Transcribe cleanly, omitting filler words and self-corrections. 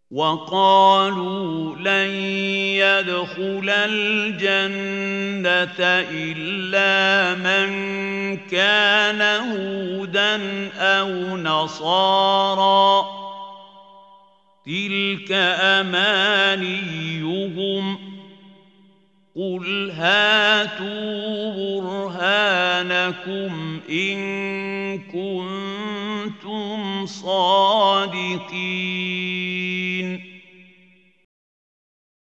وقالوا لن يدخل الجنة إلا من كان هودا أو نصارى تلك أمانيهم قل هاتوا برهانكم إن كنتم صادقين